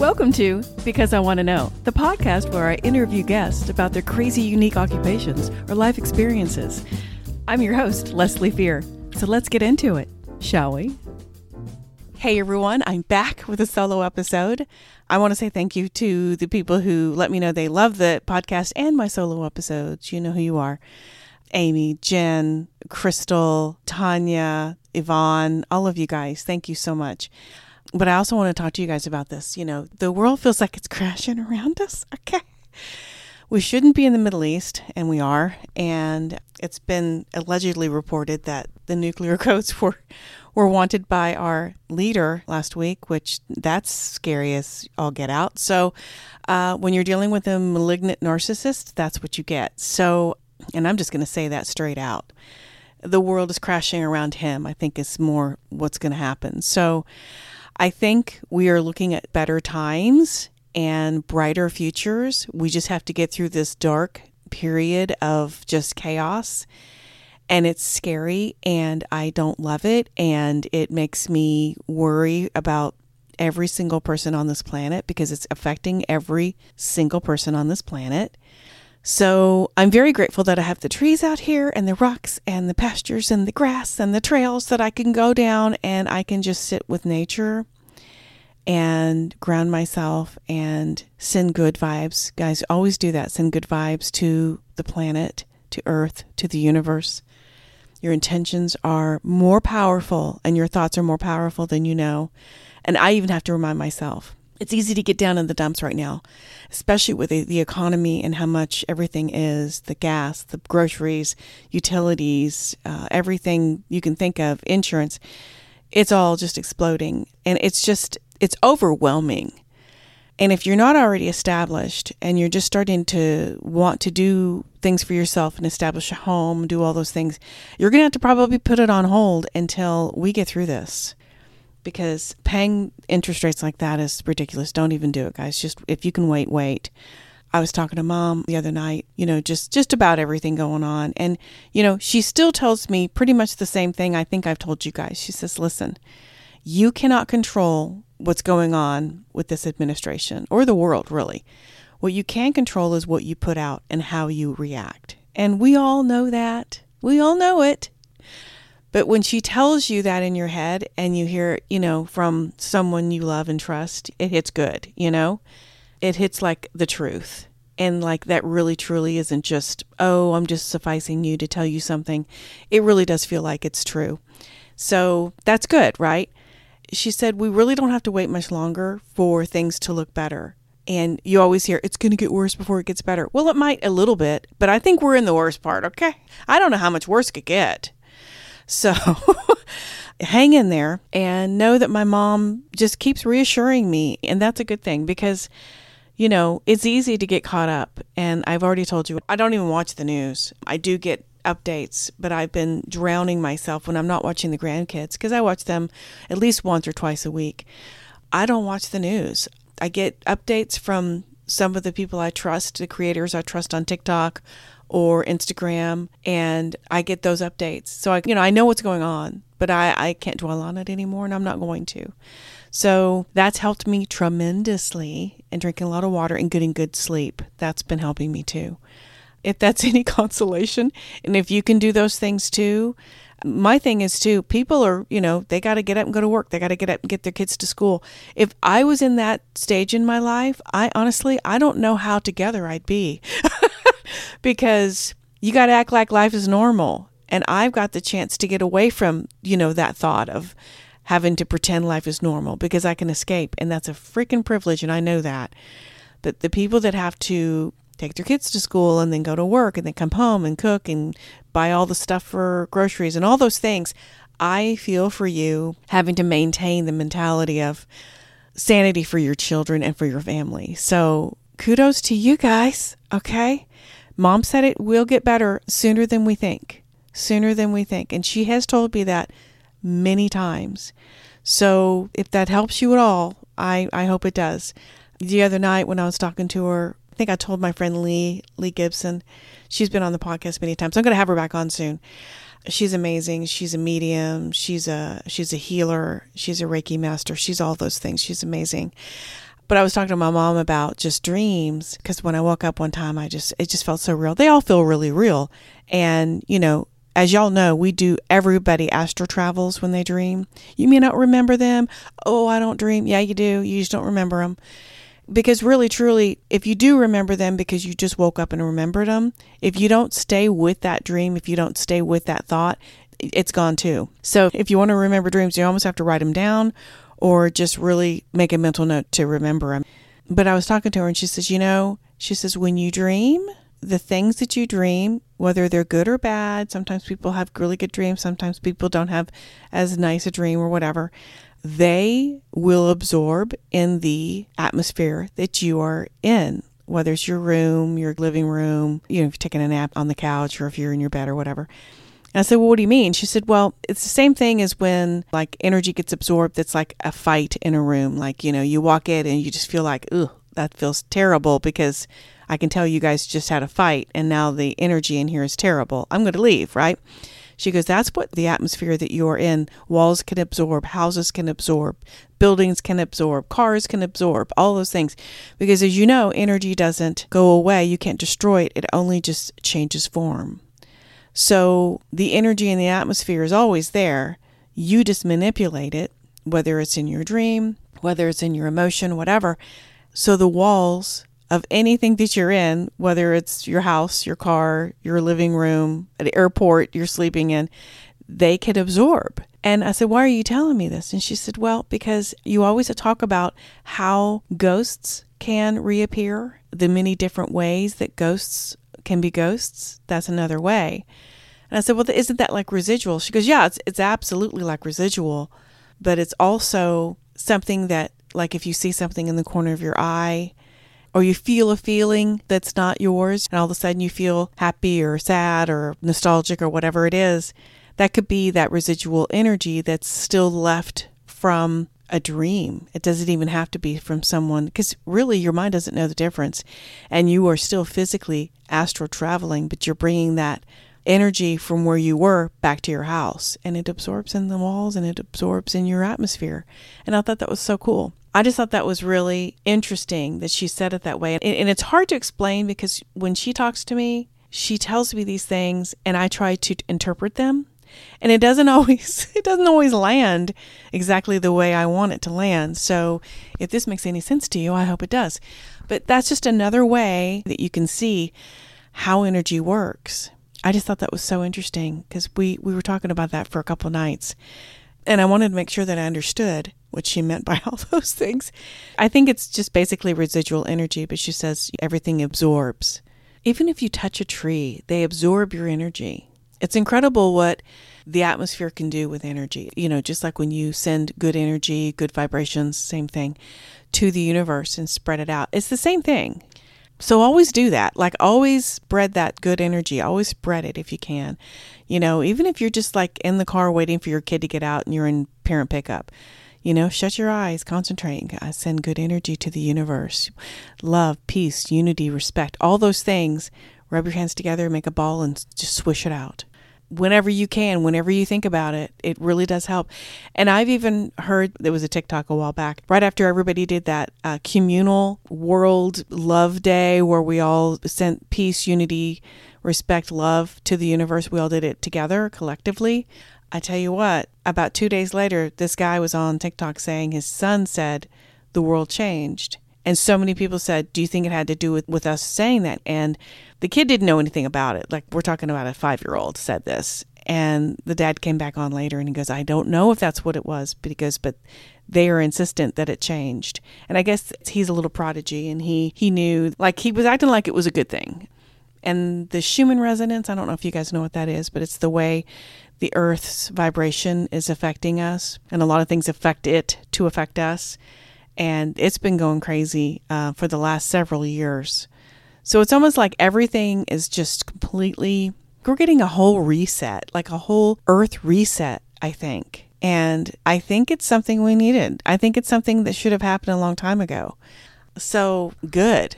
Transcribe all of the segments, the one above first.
Welcome to Because I Want to Know, the podcast where I interview guests about their crazy, unique occupations or life experiences. I'm your host, Leslie Fear. So let's get into it, shall we? Hey everyone, I'm back with a solo episode. I want to say thank you to the people who let me know they love the podcast and my solo episodes. You know who you are. Amy, Jen, Crystal, Tanya, Yvonne, all of you guys. Thank you so much. But I also want to talk to you guys about this. You know, the world feels like it's crashing around us. Okay. We shouldn't be in the Middle East, and we are. And it's been allegedly reported that the nuclear codes were wanted by our leader last week, which that's scary as all get out. So when you're dealing with a malignant narcissist, that's what you get. So, and I'm just going to say that straight out. The world is crashing around him, I think is more what's going to happen. So I think we are looking at better times and brighter futures. We just have to get through this dark period of just chaos. And it's scary and I don't love it. And it makes me worry about every single person on this planet because it's affecting every single person on this planet. So I'm very grateful that I have the trees out here and the rocks and the pastures and the grass and the trails that I can go down and I can just sit with nature and ground myself and send good vibes. Guys, always do that. Send good vibes to the planet, to Earth, to the universe. Your intentions are more powerful and your thoughts are more powerful than you know. And I even have to remind myself. It's easy to get down in the dumps right now, especially with the economy and how much everything is, the gas, the groceries, utilities, everything you can think of, insurance. It's all just exploding. And it's overwhelming. And if you're not already established and you're just starting to want to do things for yourself and establish a home, do all those things, you're going to have to probably put it on hold until we get through this. Because paying interest rates like that is ridiculous. Don't even do it, guys. Just if you can wait. I was talking to Mom the other night, just about everything going on. And, she still tells me pretty much the same thing I think I've told you guys. She says, listen, you cannot control what's going on with this administration or the world, really. What you can control is what you put out and how you react. And we all know that. We all know it. But when she tells you that in your head and you hear it, from someone you love and trust, it hits good, It hits like the truth. And like that really truly isn't just, oh, I'm just sufficing you to tell you something. It really does feel like it's true. So that's good, right? She said, we really don't have to wait much longer for things to look better. And you always hear, it's going to get worse before it gets better. Well, it might a little bit, but I think we're in the worst part, okay? I don't know how much worse it could get. So hang in there and know that my mom just keeps reassuring me. And that's a good thing because, it's easy to get caught up. And I've already told you, I don't even watch the news. I do get updates, but I've been drowning myself when I'm not watching the grandkids because I watch them at least once or twice a week. I don't watch the news. I get updates from some of the people I trust, the creators I trust on TikTok or Instagram, and I get those updates. So I know what's going on, but I can't dwell on it anymore, and I'm not going to. So that's helped me tremendously, and drinking a lot of water and getting good sleep. That's been helping me too. If that's any consolation, and if you can do those things too, my thing is too, people are, they got to get up and go to work. They got to get up and get their kids to school. If I was in that stage in my life, I don't know how together I'd be. Because you got to act like life is normal. And I've got the chance to get away from, that thought of having to pretend life is normal because I can escape. And that's a freaking privilege. And I know that. But the people that have to take their kids to school and then go to work and then come home and cook and buy all the stuff for groceries and all those things, I feel for you having to maintain the mentality of sanity for your children and for your family. So kudos to you guys. Okay. Mom said it will get better sooner than we think. And she has told me that many times. So if that helps you at all, I hope it does. The other night when I was talking to her, I think I told my friend Lee Gibson, she's been on the podcast many times. I'm going to have her back on soon. She's amazing. She's a medium. She's a healer. She's a Reiki master. She's all those things. She's amazing. But I was talking to my mom about just dreams, because when I woke up one time, it just felt so real. They all feel really real. And, as y'all know, everybody astral travels when they dream. You may not remember them. Oh, I don't dream. Yeah, you do. You just don't remember them. Because really, truly, if you do remember them because you just woke up and remembered them, if you don't stay with that dream, if you don't stay with that thought, it's gone too. So if you want to remember dreams, you almost have to write them down or just really make a mental note to remember them. But I was talking to her and she says, when you dream, the things that you dream, whether they're good or bad, sometimes people have really good dreams, sometimes people don't have as nice a dream or whatever, they will absorb in the atmosphere that you are in, whether it's your room, your living room, if you're taking a nap on the couch or if you're in your bed or whatever. And I said, well, what do you mean? She said, well, it's the same thing as when like energy gets absorbed. That's like a fight in a room. Like, you walk in and you just feel like, ugh, that feels terrible because I can tell you guys just had a fight and now the energy in here is terrible. I'm going to leave, right? She goes, that's what the atmosphere that you're in, walls can absorb, houses can absorb, buildings can absorb, cars can absorb, all those things. Because as you know, energy doesn't go away. You can't destroy it. It only just changes form. So the energy in the atmosphere is always there. You just manipulate it, whether it's in your dream, whether it's in your emotion, whatever. So the walls of anything that you're in, whether it's your house, your car, your living room, at the airport you're sleeping in, they can absorb. And I said, why are you telling me this? And she said, well, because you always talk about how ghosts can reappear, the many different ways that ghosts can be ghosts. That's another way. And I said, well, isn't that like residual? She goes, yeah, it's absolutely like residual, but it's also something that, like if you see something in the corner of your eye, or you feel a feeling that's not yours, and all of a sudden you feel happy or sad or nostalgic or whatever it is, that could be that residual energy that's still left from a dream. It doesn't even have to be from someone, because really your mind doesn't know the difference. And you are still physically astral traveling, but you're bringing that energy from where you were back to your house, and it absorbs in the walls and it absorbs in your atmosphere. And I thought that was so cool. I just thought that was really interesting that she said it that way. And it's hard to explain because when she talks to me, she tells me these things and I try to interpret them. And it doesn't always land exactly the way I want it to land. So if this makes any sense to you, I hope it does. But that's just another way that you can see how energy works. I just thought that was so interesting because we were talking about that for a couple of nights. And I wanted to make sure that I understood what she meant by all those things. I think it's just basically residual energy, but she says everything absorbs. Even if you touch a tree, they absorb your energy. It's incredible what the atmosphere can do with energy. Just like when you send good energy, good vibrations, same thing, to the universe and spread it out. It's the same thing. So always do that. Like always spread that good energy. Always spread it if you can. Even if you're just like in the car waiting for your kid to get out and you're in parent pickup, shut your eyes, concentrate, send good energy to the universe. Love, peace, unity, respect, all those things. Rub your hands together, make a ball and just swish it out. Whenever you can, whenever you think about it, it really does help. And I've even heard, there was a TikTok a while back, right after everybody did that communal World Love Day where we all sent peace, unity, respect, love to the universe. We all did it together, collectively. I tell you what, about 2 days later, this guy was on TikTok saying his son said the world changed. And so many people said, do you think it had to do with us saying that? And the kid didn't know anything about it. Like we're talking about a 5-year-old said this. And the dad came back on later and he goes, I don't know if that's what it was, but he goes, but they are insistent that it changed. And I guess he's a little prodigy and he knew, like he was acting like it was a good thing. And the Schumann resonance, I don't know if you guys know what that is, but it's the way the Earth's vibration is affecting us. And a lot of things affect it to affect us. And it's been going crazy for the last several years. So it's almost like everything is just completely, we're getting a whole reset, like a whole Earth reset, I think. And I think it's something we needed. I think it's something that should have happened a long time ago. So good,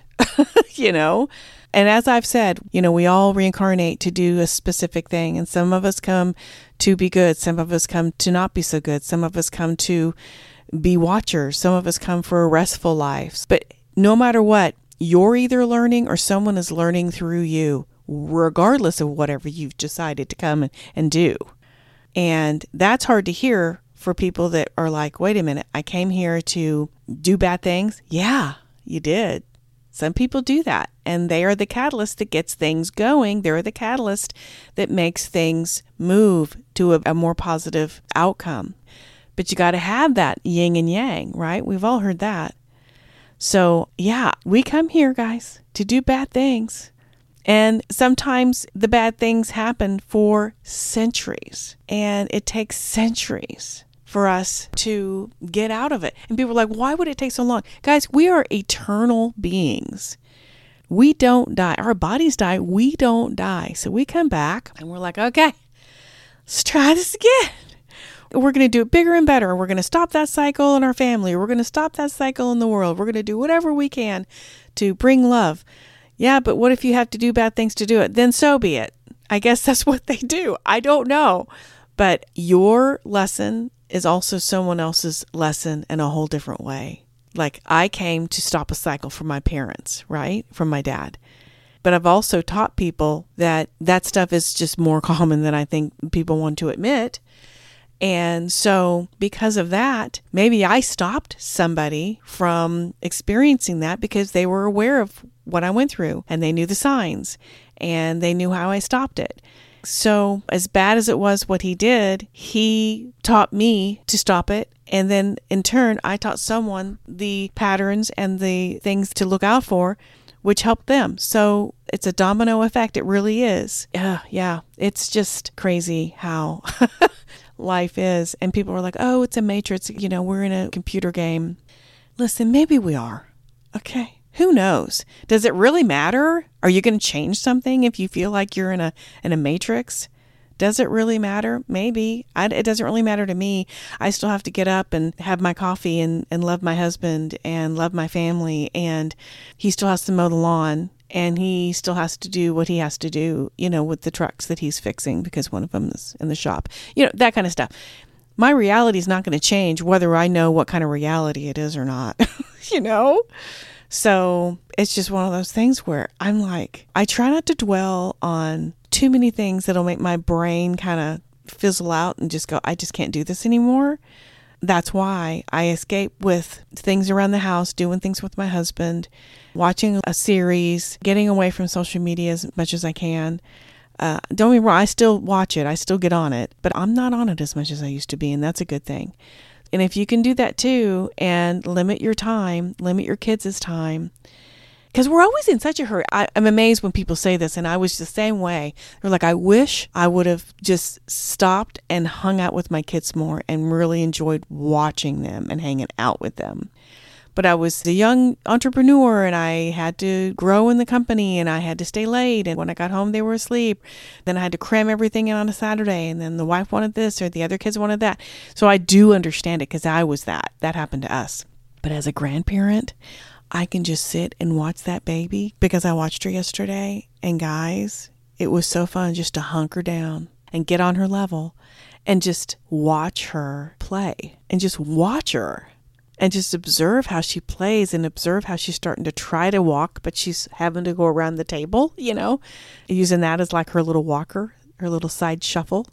And as I've said, we all reincarnate to do a specific thing. And some of us come to be good. Some of us come to not be so good. Some of us come to be watchers. Some of us come for restful lives. But no matter what, you're either learning or someone is learning through you, regardless of whatever you've decided to come and do. And that's hard to hear for people that are like, wait a minute, I came here to do bad things. Yeah, you did. Some people do that, and they are the catalyst that gets things going. They're the catalyst that makes things move to a more positive outcome. But you got to have that yin and yang, right? We've all heard that. So yeah, we come here, guys, to do bad things. And sometimes the bad things happen for centuries, and it takes centuries for us to get out of it. And people are like, why would it take so long? Guys, we are eternal beings. We don't die. Our bodies die. We don't die. So we come back and we're like, okay, let's try this again. We're going to do it bigger and better. We're going to stop that cycle in our family. We're going to stop that cycle in the world. We're going to do whatever we can to bring love. Yeah, but what if you have to do bad things to do it? Then so be it. I guess that's what they do. I don't know. But your lesson is also someone else's lesson in a whole different way. Like, I came to stop a cycle from my parents, right? From my dad. But I've also taught people that that stuff is just more common than I think people want to admit. And so because of that, maybe I stopped somebody from experiencing that because they were aware of what I went through and they knew the signs and they knew how I stopped it. So as bad as it was what he did, he taught me to stop it. And then in turn, I taught someone the patterns and the things to look out for, which helped them. So it's a domino effect. It really is. Yeah. It's just crazy how life is. And people are like, oh, it's a matrix. You know, we're in a computer game. Listen, maybe we are. Okay. Who knows? Does it really matter? Are you going to change something if you feel like you're in a matrix? Does it really matter? Maybe. It doesn't really matter to me. I still have to get up and have my coffee and love my husband and love my family. And he still has to mow the lawn. And he still has to do what he has to do, you know, with the trucks that he's fixing because one of them is in the shop. You know, that kind of stuff. My reality is not going to change whether I know what kind of reality it is or not, you know? So it's just one of those things where I'm like, I try not to dwell on too many things that'll make my brain kind of fizzle out and just go, I just can't do this anymore. That's why I escape with things around the house, doing things with my husband, watching a series, getting away from social media as much as I can. Don't get me wrong, I still watch it. I still get on it, but I'm not on it as much as I used to be. And that's a good thing. And if you can do that too, and limit your time, limit your kids' time, because we're always in such a hurry. I'm amazed when people say this, and I was the same way. They're like, I wish I would have just stopped and hung out with my kids more and really enjoyed watching them and hanging out with them. But I was a young entrepreneur and I had to grow in the company and I had to stay late. And when I got home, they were asleep. Then I had to cram everything in on a Saturday. And then the wife wanted this or the other kids wanted that. So I do understand it because I was that. That happened to us. But as a grandparent, I can just sit and watch that baby because I watched her yesterday. And guys, it was so fun just to hunker down and get on her level and just watch her play and just watch her. And just observe how she plays and observe how she's starting to try to walk, but she's having to go around the table, you know, using that as like her little walker, her little side shuffle.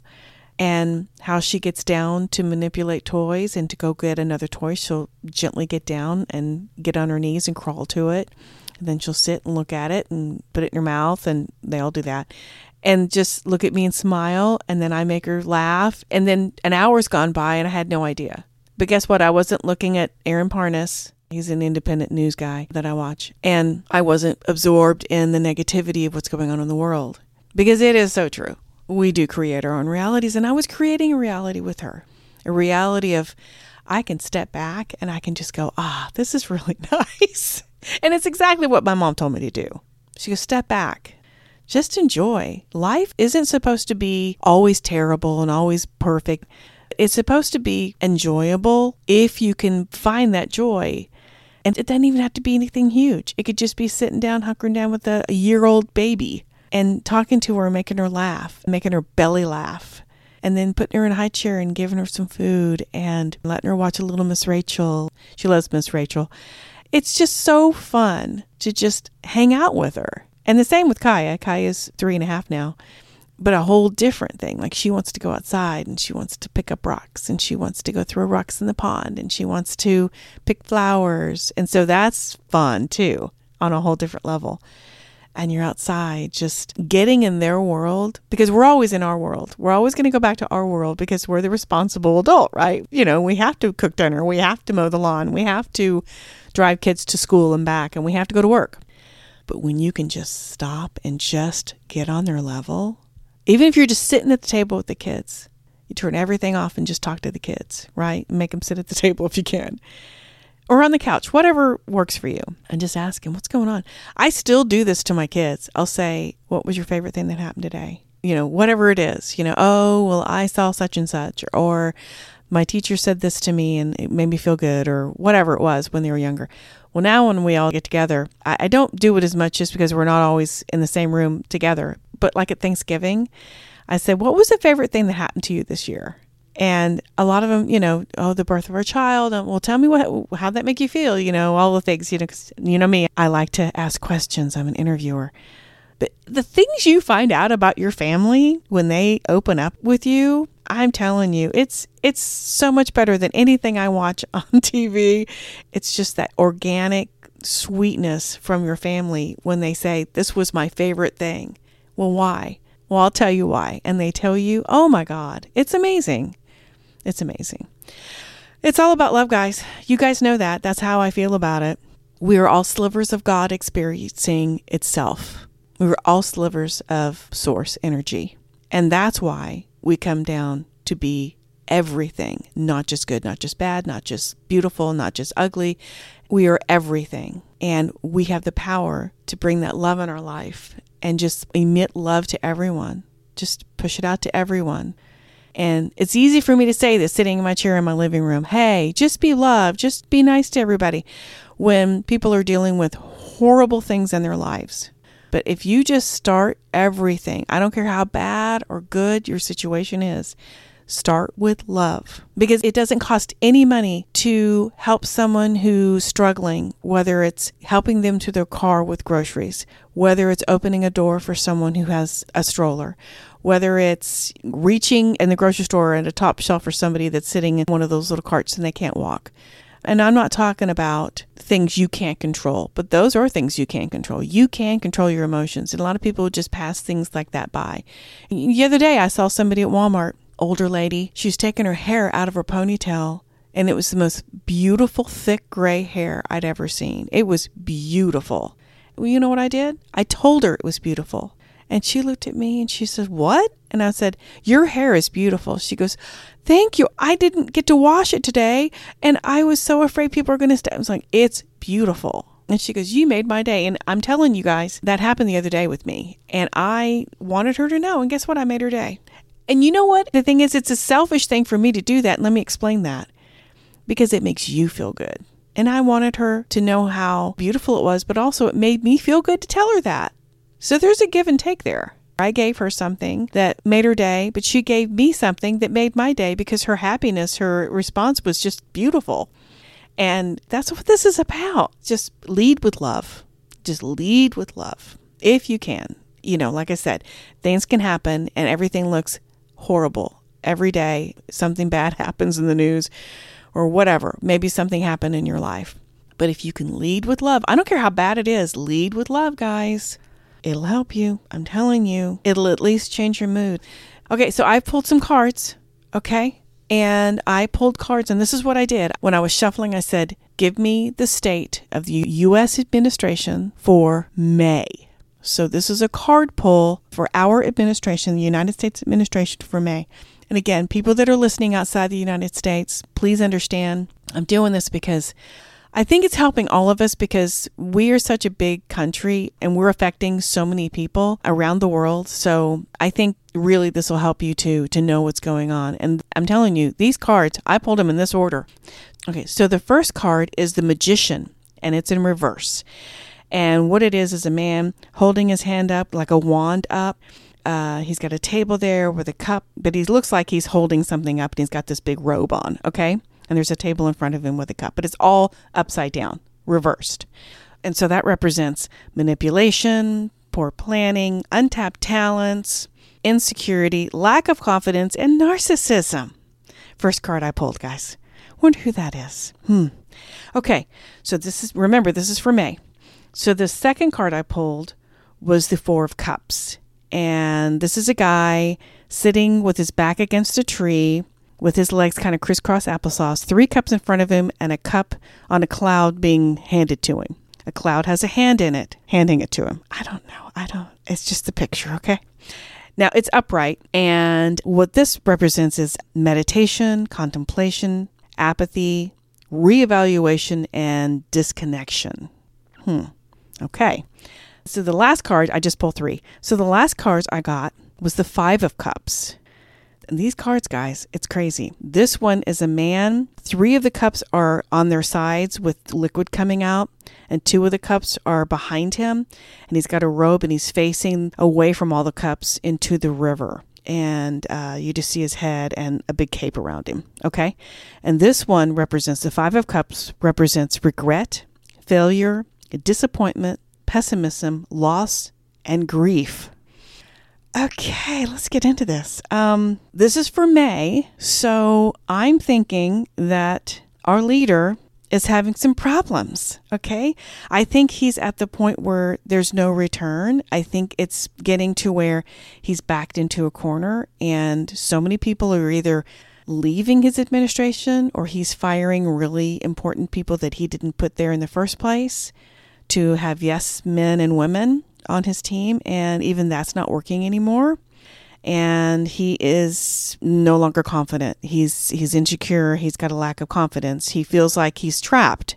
And how she gets down to manipulate toys and to go get another toy. She'll gently get down and get on her knees and crawl to it. And then she'll sit and look at it and put it in her mouth. And they all do that. And just look at me and smile. And then I make her laugh. And then an hour's gone by and I had no idea. But guess what? I wasn't looking at Aaron Parnas. He's an independent news guy that I watch. And I wasn't absorbed in the negativity of what's going on in the world. Because it is so true. We do create our own realities. And I was creating a reality with her. A reality of I can step back and I can just go, this is really nice. And it's exactly what my mom told me to do. She goes, step back. Just enjoy. Life isn't supposed to be always terrible and always perfect. It's supposed to be enjoyable if you can find that joy. And it doesn't even have to be anything huge. It could just be sitting down, hunkering down with a year-old baby and talking to her, making her laugh, making her belly laugh. and then putting her in a high chair and giving her some food and letting her watch a little Miss Rachel. She loves Miss Rachel. It's just so fun to just hang out with her. And the same with Kaya. Kaya's 3.5 now, but a whole different thing. Like she wants to go outside and she wants to pick up rocks and she wants to go throw rocks in the pond and she wants to pick flowers. And so that's fun too on a whole different level. And you're outside just getting in their world, because we're always in our world. We're always going to go back to our world because we're the responsible adult, right? You know, we have to cook dinner. We have to mow the lawn. We have to drive kids to school and back, and we have to go to work. But when you can just stop and just get on their level, even if you're just sitting at the table with the kids, you turn everything off and just talk to the kids, right? Make them sit at the table if you can. Or on the couch, whatever works for you. And just ask them, what's going on? I still do this to my kids. I'll say, what was your favorite thing that happened today? You know, whatever it is, you know, oh, well, I saw such and such, or my teacher said this to me and it made me feel good, or whatever it was when they were younger. Well, now when we all get together, I don't do it as much just because we're not always in the same room together. But like at Thanksgiving, I said, what was the favorite thing that happened to you this year? And a lot of them, you know, oh, the birth of our child. Well, tell me how'd that make you feel? You know, all the things, you know, 'cause you know me, I like to ask questions. I'm an interviewer. But the things you find out about your family when they open up with you, I'm telling you, it's so much better than anything I watch on TV. It's just that organic sweetness from your family when they say, this was my favorite thing. Well, why? Well, I'll tell you why. And they tell you, oh my God, it's amazing. It's amazing. It's all about love, guys. You guys know that. That's how I feel about it. We are all slivers of God experiencing itself. We are all slivers of source energy. And that's why we come down to be everything, not just good, not just bad, not just beautiful, not just ugly. We are everything. And we have the power to bring that love in our life and just emit love to everyone. Just push it out to everyone. And it's easy for me to say this sitting in my chair in my living room. Hey, just be love. Just be nice to everybody when people are dealing with horrible things in their lives. But if you just start everything, I don't care how bad or good your situation is, start with love, because it doesn't cost any money to help someone who's struggling, whether it's helping them to their car with groceries, whether it's opening a door for someone who has a stroller, whether it's reaching in the grocery store at a top shelf for somebody that's sitting in one of those little carts and they can't walk. And I'm not talking about things you can't control, but those are things you can't control. You can control your emotions. And a lot of people just pass things like that by. The other day, I saw somebody at Walmart, older lady. She was taking her hair out of her ponytail, and it was the most beautiful, thick gray hair I'd ever seen. It was beautiful. Well, you know what I did? I told her it was beautiful. And she looked at me and she said, what? And I said, your hair is beautiful. She goes, thank you. I didn't get to wash it today. And I was so afraid people are going to stay. I was like, it's beautiful. And she goes, you made my day. And I'm telling you guys, that happened the other day with me. And I wanted her to know. And guess what? I made her day. And you know what? The thing is, it's a selfish thing for me to do that. And let me explain that. Because it makes you feel good. And I wanted her to know how beautiful it was, but also it made me feel good to tell her that. So there's a give and take there. I gave her something that made her day, but she gave me something that made my day because her happiness, her response was just beautiful. And that's what this is about. Just lead with love. Just lead with love if you can. You know, like I said, things can happen and everything looks horrible. Every day, something bad happens in the news or whatever. Maybe something happened in your life. But if you can lead with love, I don't care how bad it is, lead with love, guys. It'll help you. I'm telling you. It'll at least change your mood. Okay, so I pulled some cards, okay? And I pulled cards, and this is what I did. When I was shuffling, I said, give me the state of the U.S. administration for May. So this is a card pull for our administration, the United States administration for May. And again, people that are listening outside the United States, please understand, I'm doing this because I think it's helping all of us because we are such a big country and we're affecting so many people around the world. So I think really this will help you to know what's going on. And I'm telling you, these cards, I pulled them in this order. Okay, so the first card is the Magician, and it's in reverse. And what it is a man holding his hand up like a wand up. he's got a table there with a cup, but he looks like he's holding something up and he's got this big robe on, okay? And there's a table in front of him with a cup, but it's all upside down, reversed. And so that represents manipulation, poor planning, untapped talents, insecurity, lack of confidence, and narcissism. First card I pulled, guys. Wonder who that is. Okay, so this is for May. So the second card I pulled was the Four of Cups. And this is a guy sitting with his back against a tree with his legs kind of crisscross applesauce, 3 cups in front of him and a cup on a cloud being handed to him. A cloud has a hand in it, handing it to him. I don't know. It's just the picture, okay? Now, it's upright, and what this represents is meditation, contemplation, apathy, reevaluation, and disconnection. Okay. So the last card, I just pulled 3. So the last cards I got was the 5 of Cups. And these cards, guys, it's crazy. This one is a man. 3 of the cups are on their sides with liquid coming out, and 2 of the cups are behind him. And he's got a robe and he's facing away from all the cups into the river. And you just see his head and a big cape around him. Okay. And this one represents the 5 of Cups, represents regret, failure, disappointment, pessimism, loss, and grief. Okay, let's get into this. This is for May, so I'm thinking that our leader is having some problems, okay? I think he's at the point where there's no return. I think it's getting to where he's backed into a corner, and so many people are either leaving his administration or he's firing really important people that he didn't put there in the first place to have yes men and women on his team, and even that's not working anymore. And he is no longer confident. He's insecure. He's got a lack of confidence. He feels like he's trapped.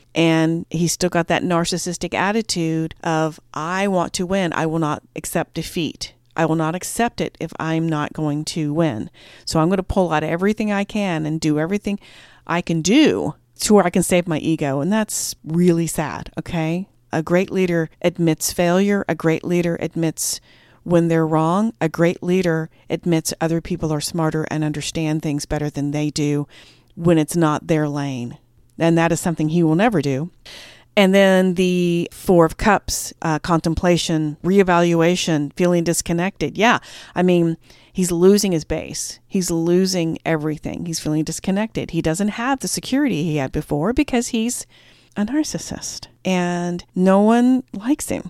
And he's still got that narcissistic attitude of, I want to win. I will not accept defeat. I will not accept it if I'm not going to win. So I'm going to pull out everything I can and do everything I can do to where I can save my ego. And that's really sad, okay? A great leader admits failure. A great leader admits when they're wrong. A great leader admits other people are smarter and understand things better than they do when it's not their lane. And that is something he will never do. And then the 4 of Cups, contemplation, reevaluation, feeling disconnected. Yeah, I mean, he's losing his base. He's losing everything. He's feeling disconnected. He doesn't have the security he had before because he's a narcissist and no one likes him.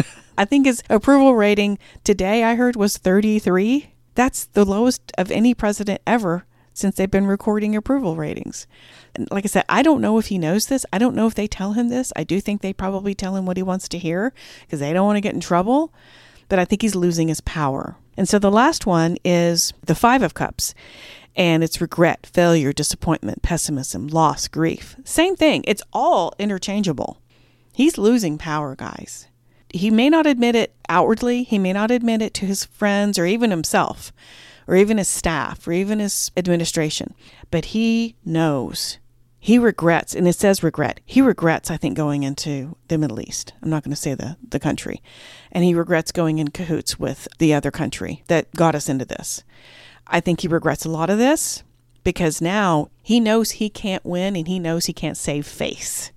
I think his approval rating today, I heard, was 33. That's the lowest of any president ever since they've been recording approval ratings. And like I said, I don't know if he knows this. I don't know if they tell him this. I do think they probably tell him what he wants to hear because they don't want to get in trouble. But I think he's losing his power. And so the last one is the 5 of Cups. And it's regret, failure, disappointment, pessimism, loss, grief. Same thing. It's all interchangeable. He's losing power, guys. He may not admit it outwardly. He may not admit it to his friends or even himself or even his staff or even his administration. But he knows. He regrets, and it says regret. He regrets, I think, going into the Middle East. I'm not going to say the country. And he regrets going in cahoots with the other country that got us into this. I think he regrets a lot of this because now he knows he can't win and he knows he can't save face.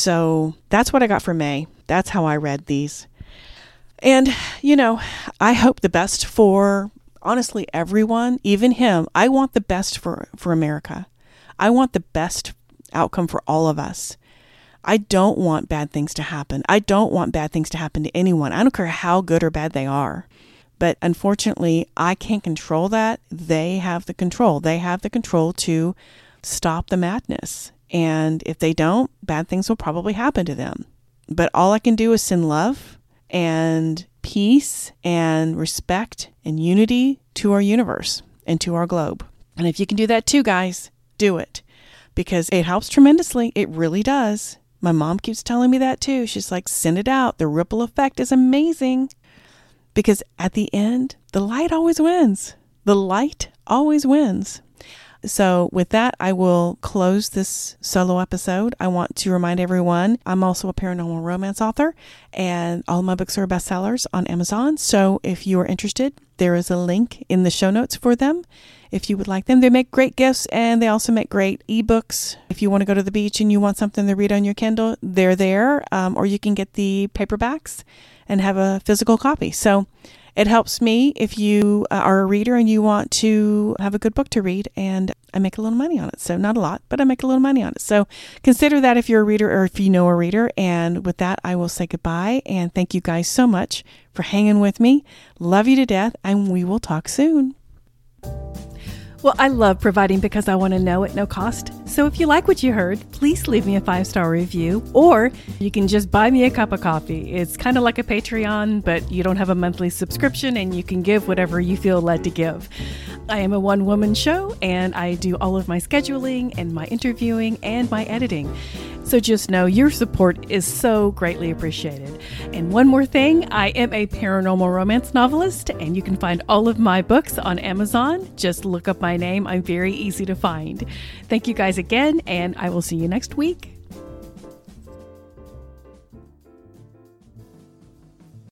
So that's what I got for May. That's how I read these. And, you know, I hope the best for, honestly, everyone, even him. I want the best for America. I want the best outcome for all of us. I don't want bad things to happen. I don't want bad things to happen to anyone. I don't care how good or bad they are. But unfortunately, I can't control that. They have the control. They have the control to stop the madness. And if they don't, bad things will probably happen to them. But all I can do is send love and peace and respect and unity to our universe and to our globe. And if you can do that too, guys, do it. Because it helps tremendously. It really does. My mom keeps telling me that too. She's like, send it out. The ripple effect is amazing. Because at the end, the light always wins. The light always wins. So with that, I will close this solo episode. I want to remind everyone, I'm also a paranormal romance author, and all my books are bestsellers on Amazon. So if you are interested, there is a link in the show notes for them. If you would like them, they make great gifts, and they also make great ebooks. If you want to go to the beach and you want something to read on your Kindle, they're there. Or you can get the paperbacks and have a physical copy. So it helps me if you are a reader and you want to have a good book to read, and I make a little money on it. So not a lot, but I make a little money on it. So consider that if you're a reader or if you know a reader. And with that, I will say goodbye and thank you guys so much for hanging with me. Love you to death, and we will talk soon. Well, I love providing because I want to know at no cost. So if you like what you heard, please leave me a 5-star review, or you can just buy me a cup of coffee. It's kind of like a Patreon, but you don't have a monthly subscription and you can give whatever you feel led to give. I am a one-woman show, and I do all of my scheduling and my interviewing and my editing. So just know your support is so greatly appreciated. And one more thing, I am a paranormal romance novelist, and you can find all of my books on Amazon. Just look up my name. I'm very easy to find. Thank you guys again, and I will see you next week.